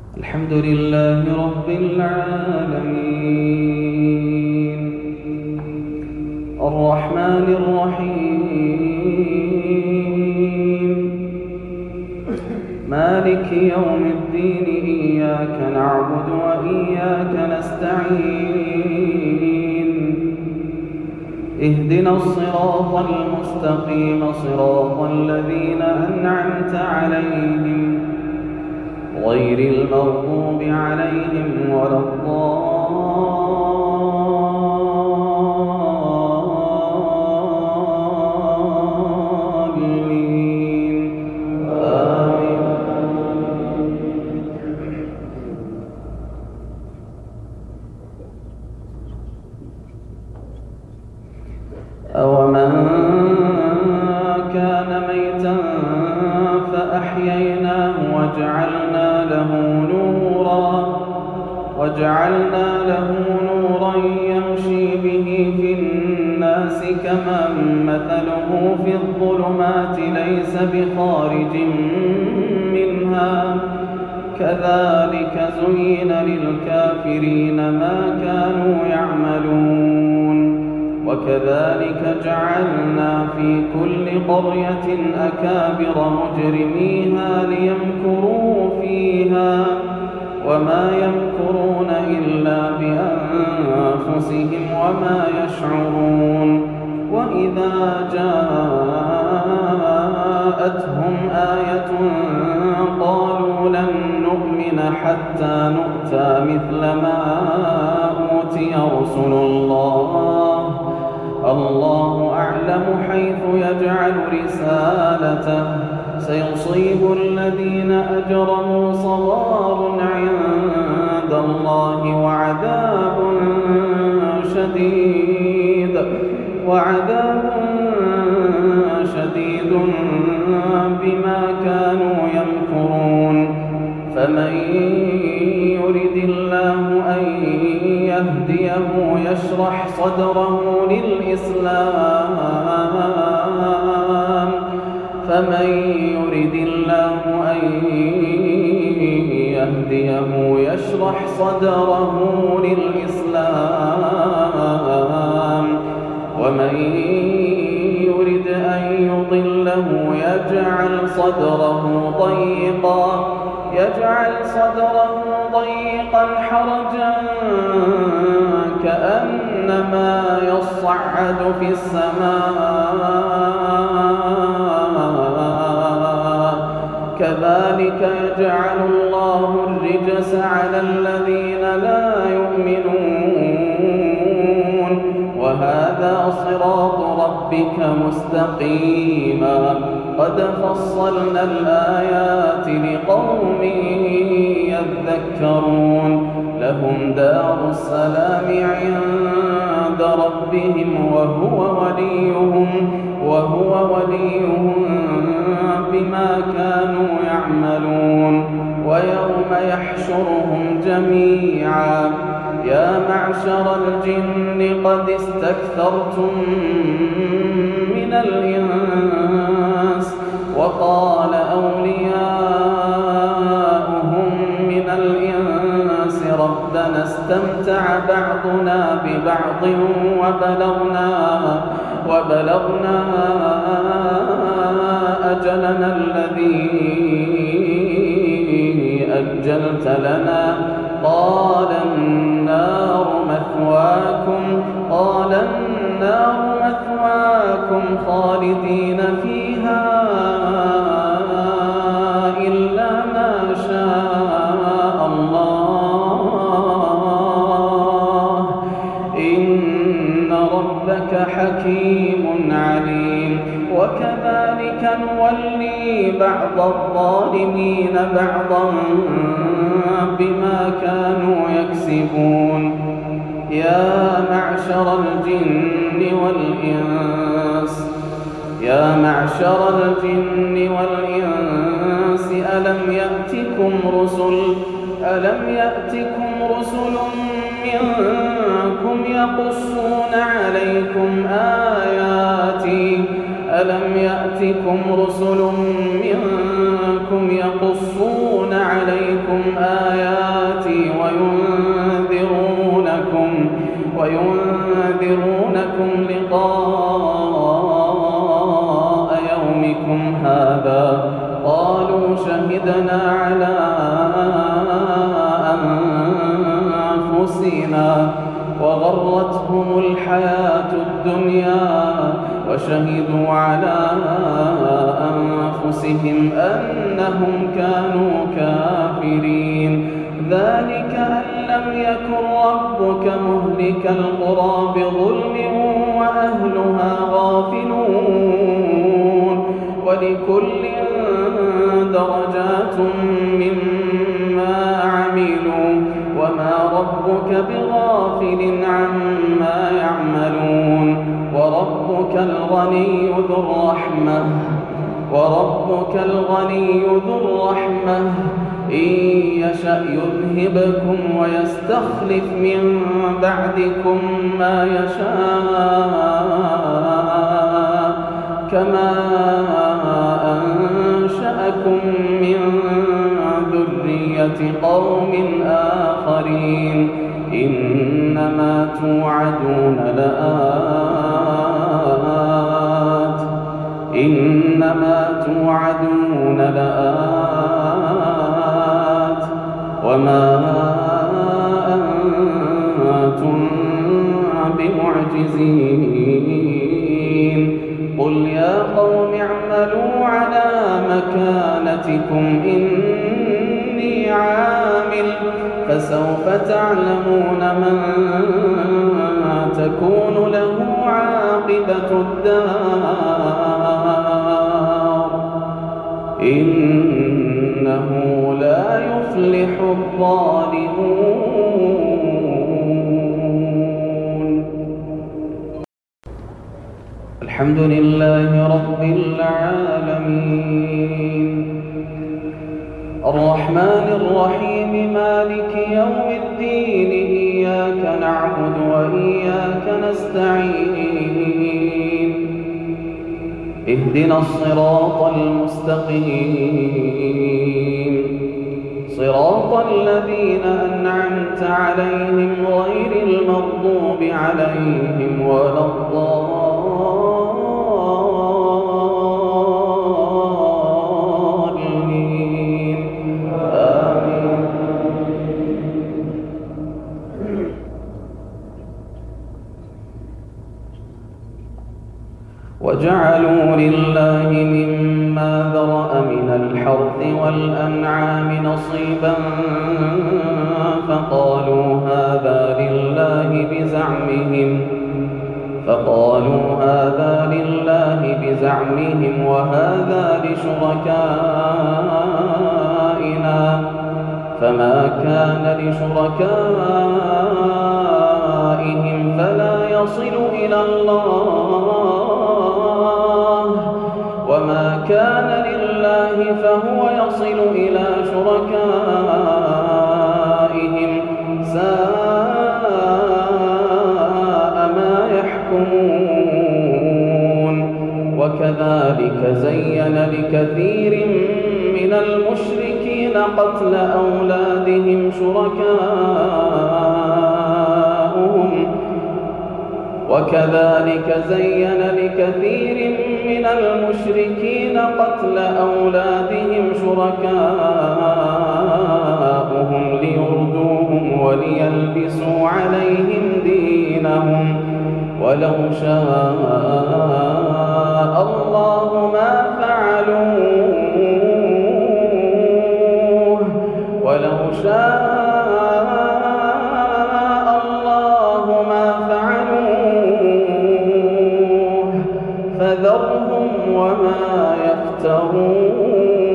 الحمد لله رب العالمين الرحمن الرحيم مالك يوم الدين إياك نعبد وإياك نستعين اهدنا الصراط المستقيم صراط الذين أنعمت عليهم غير المغضوب عليهم ولا الضالين آمين. أومن كان ميتا فأحييناه وجعلنا له نورا يمشي به في الناس كمن مثله في الظلمات ليس بخارج منها كذلك زين للكافرين ما كانوا يعملون وكذلك جعلنا في كل قرية أكابر مجرميها ليمكروا فيها وما يمكرون إلا بأنفسهم وما يشعرون وإذا جاءتهم آية قالوا لن نؤمن حتى نؤتى مثل ما أوتي رسل الله أعلم حيث يجعل رسالته سيصيب الذين أجرموا صغار عند الله وعذاب شديد بما كانوا يمكرون فمن يرد الله أن يهديه يشرح صدره للإسلام ومن يرد أن يضله يجعل صدره ضيقا حرجا كأنما يصعد في السماء كذلك يجعل الله الرجس على الذين لا يؤمنون وهذا صراط ربك مستقيما قد فصلنا الآيات لقوم يذكرون لهم دار السلام عند ربهم وهو وليهم بما كانوا يعملون ويوم يحشرهم جميعا يا معشر الجن قد استكثرتم من الإنس وقال أولياؤهم من الإنس ربنا استمتع بعضنا ببعض وبلغنا أجلنا الذي أجلت لنا قال النار مثواكم خالدين فيها إلا ما شاء الله إن ربك حكيم عليم وكذلك نولي بعض الظالمين بعضا بما كانوا يكسبون يا معشر الجن والإنس ألم يأتكم رسل منكم يقصون عليكم آياتي ألم يأتكم رسل منكم يقصون عليكم آياتي شهدنا على أنفسنا وغرتهم الحياة الدنيا وشهدوا على أنفسهم أنهم كانوا كافرين. ذلك أن لم يكن ربك مهلك القرى بظلم وأهلها غافلون ولكل درجات مما عملوا وما ربك بغافل عما يعملون. وربك الغني ذو الرحمة إن يشأ يذهبكم ويستخلف من بعدكم ما يشاء كما أنشأكم من ذرية قوم آخرين. إنما توعدون لآت وما أنتم بمعجزين. قل يا قوم اعملوا على مكانتكم إني عامل فسوف تعلمون من تكون له عاقبة الدار إنه لا يفلح الظالمون. الحمد لله رب العالمين الرحمن الرحيم مالك يوم الدين إياك نعبد وإياك نستعين اهدنا الصراط المستقيم صراط الذين أنعمت عليهم غير المغضوب عليهم ولا الضالين آمين. وجعلوا لله مما ذرأ من الحرث والأنعام نصيبا فقالوا هذا لله بزعمهم وهذا لشركائنا فما كان لشركائهم فلا يصل إلى الله وما كان لله فهو يصل إلى شركائهم ساء ما يحكمون. وكذلك زين لكثير من المشركين قتل أولادهم شركاؤهم ليردوهم وليلبسوا عليهم دينهم ولو شاء الله ما فعلوه فذرهم وما يفترون.